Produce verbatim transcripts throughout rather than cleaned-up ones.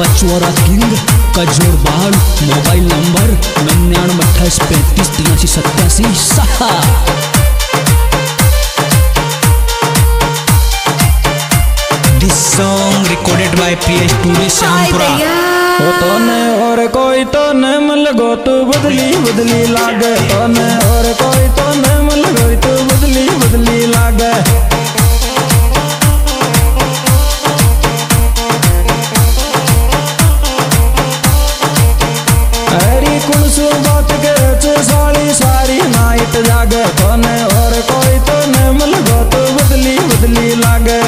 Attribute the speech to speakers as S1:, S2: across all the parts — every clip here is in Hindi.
S1: चोरा किंग का जोड़ बाल। मोबाइल नंबर निन्यानवे अट्ठाईस पैंतीस तिरासी सत्तासी सहा।
S2: This song recorded by P S Studio Shampura।
S3: ओ तोने और कोई तो न मिल गो तू बदली बदली लागे, तोने और कोई तो न मिल गो तू बदली बदली लागे। अरे कुण सु बात के साली सारी नाइट जागे, तोने और कोई तो न मिल गो तू बदली बदली लागे।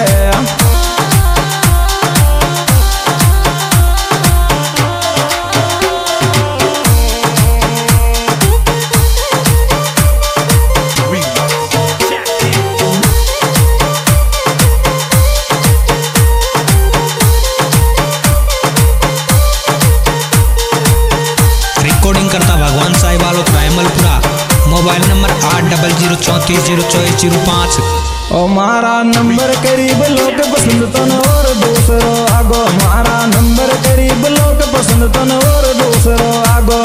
S2: रिकॉर्डिंग करता भगवान साहिब वालों प्राइमलपुरा। मोबाइल नंबर आठ डबल जीरो चौंतीस जीरो चौबीस जीरो पाँच।
S3: ओ मारा नंबर करीब लोग पसंद तन और दूसरो आगो, मारा नंबर करीब लोग पसंद तन और दूसरो आगो।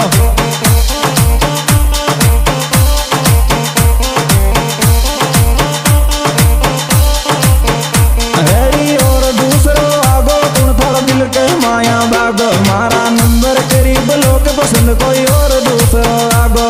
S3: हरी और दूसरो आगो तुम थोड़ा दिल के माया बागो, मारा नंबर करीब लोग पसंद कोई और दूसरो आगो।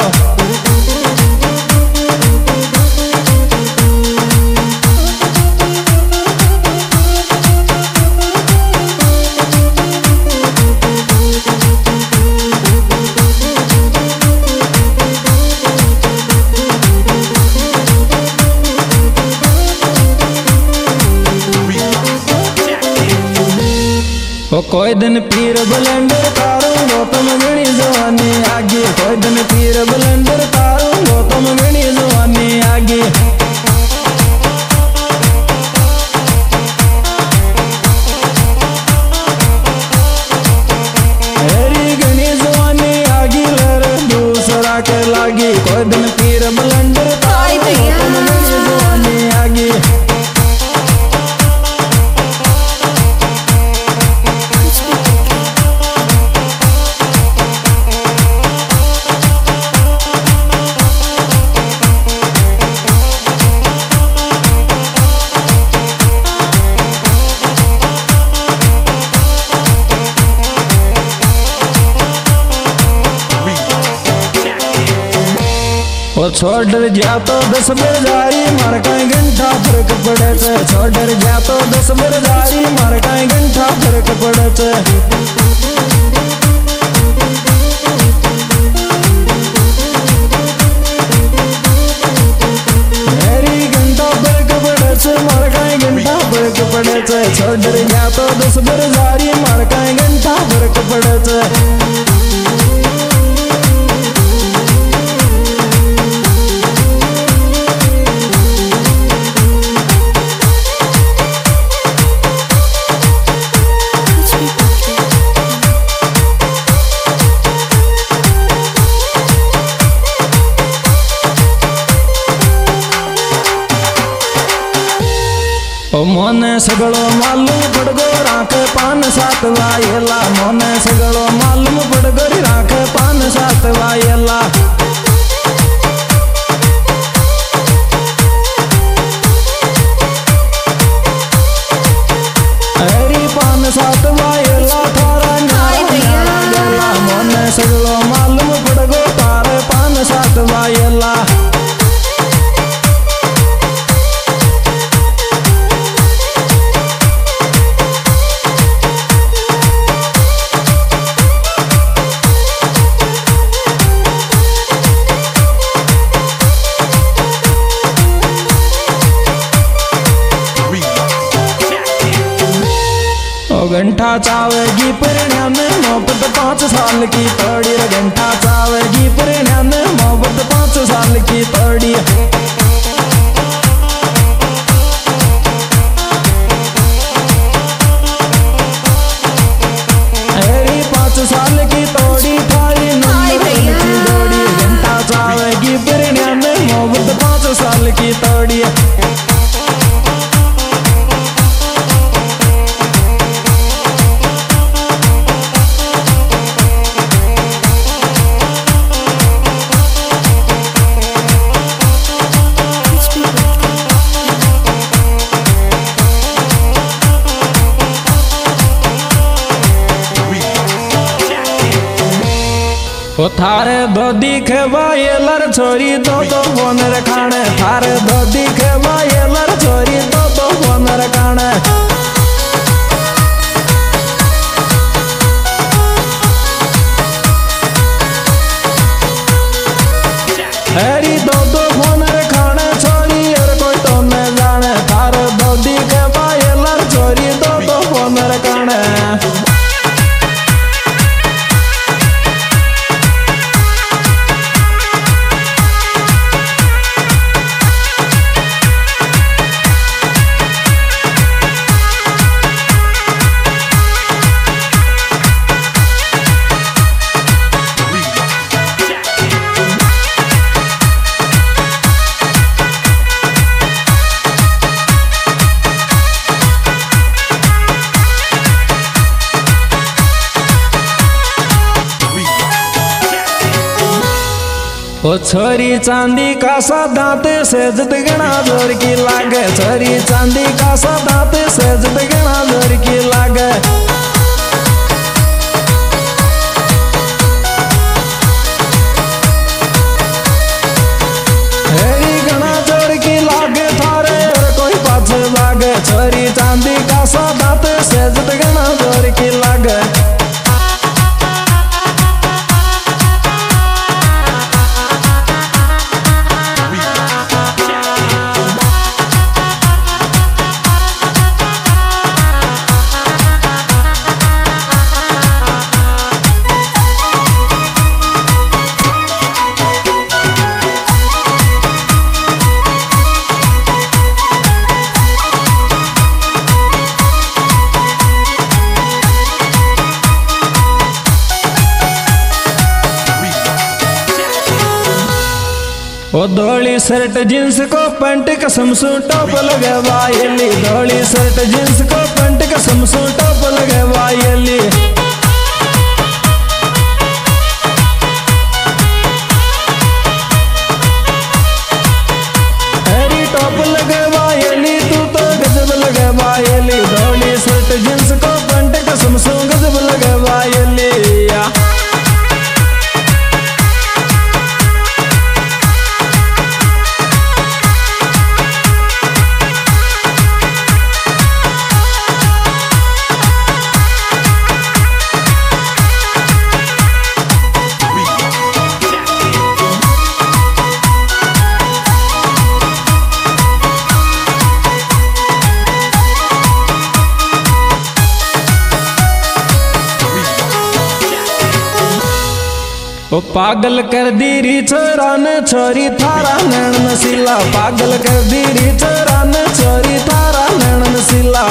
S3: ओ कोई दिन पीर बुलंदर तारूंगो तुम गणी जवानी आगे, कोई दिन पीर बुलंदर तारूंगो तुम गणी जवानी आगे। हेरी गणी जवानी आगी लर दूसरा के लागी, कोई दिन पीर बुलंदर तारूंगो तुम गणी जवानी आगे। ओ छोड़ जा तो दस बरदारी मार कहीं घंटा फर्क पड़े थे, छोड़ जा तो दस बरदारी मार कहीं घंटा फर्क पड़े थे। मेरी घंटा फर्क पड़े थे मार कहीं घंटा फर्क पड़े थे, छोड़ जा तो दस बरदारी मार कहीं घंटा फर्क पड़े थे। मोने सगळो मालूम पड़गो राख पान सात वायला, मोने सगळो मालूम पड़गो राख पान सात वायला। अरे पान सात वायला थारा न्यारा गला, मोने सगळो मालूम पड़गो तारे पान सात वायला। घंटा चावेगी परिणा में मोहब्बत पाँच साल की तोड़ी, घंटा चावेगी परिणा में मोहब्बत पाँच साल की तोड़ी। अरे पाँच साल की तोड़ी थारी नंबर की जोड़ी, घंटा चावेगी परिणा में मोहब्बत पाँच साल की तोड़ी। ओ थारे दो दिखवा ये लर छोरी दो दो बोनर खाने थारे दो दिखवा ये लर छोरी दो दो बोनर खाने हरी दो दो बोनर खाने छोरी और कोई तो न जाने थारे दो दिखवा ये लर छोरी दो दो बोनर खाने ओ छोरी चांदी का सा दांत सेजत गणा जोर की लागे छोरी चांदी का सा दांत सेजत गणा जोर की लागे हेरी गणा जोर की लागे थारे और कोई पाछे लागे छोरी चांदी का सा दांत सेजत गणा जोर की लागे ओ धोली शर्ट जींस को पैंट कसम सू टॉप लगे वायली धोली शर्ट जींस को पैंट कसम सू टॉप लगे वायली हरी टॉप लगे वायली तू तो गजब लगे वायली धोली शर्ट जींस को पैंट कसम सू गजब लगे वायली ओ पागल कर दी री छोरा ने छोरी थारा नैन नसीला पागल कर दी री छोरा ने छोरी थारा नैन नसीला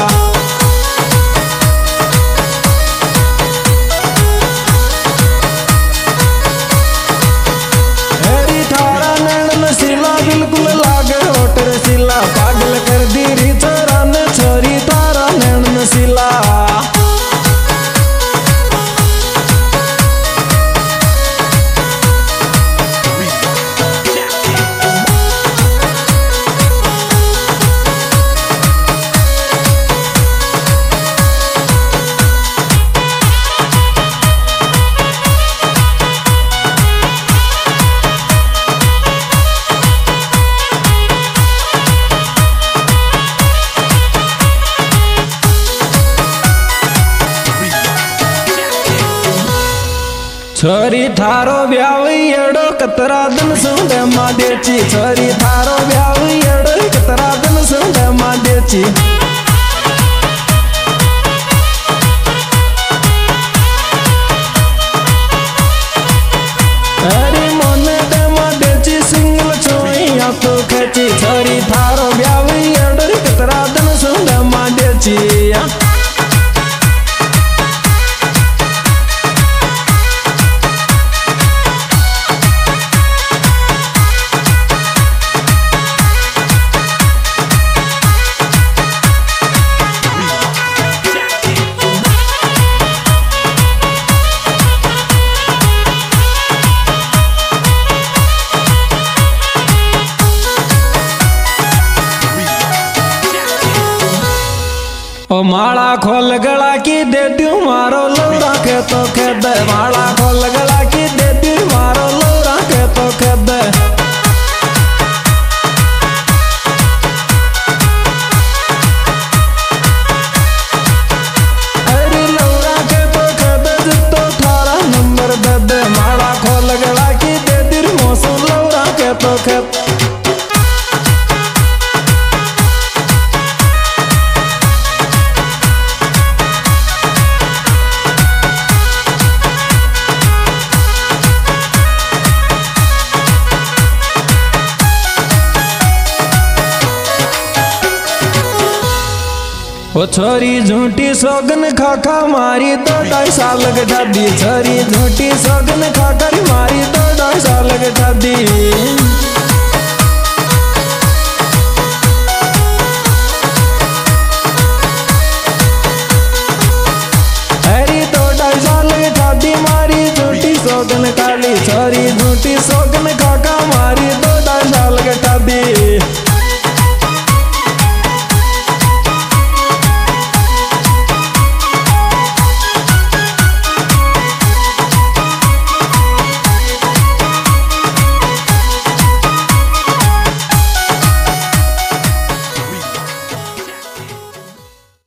S3: हेरी थारा नैन नसीला बिल्कुल लागे होट रसीला पागल कर दी री छोरा ने छोरी थारा नैन नसीला छोरी थारो ब्याव एड़ो कतरा दिन सुंदे मादेची छोरी थारो ब्याव एड़ो कतरा दिन सुंदे मादेची हरी मोने दे मादेची सिंगल छोइया तो खेची छोरी थारो ब्याव एड़ो कतरा दिन सुंदे मादेची ओ माला खोल गला की दे दू मारो लौड़ा के तो खेद माला खोल गला की दे दू ओ छोरी झूठी सोगन खाखा मारी तो ढाई साल के ठादी छोरी झूठी सोगन खाकर मारी तो ढाई साल के ठादी हरी तो ढाई साल के ठादी मारी झूठी सोगन काली छोरी झूठी सोगन खा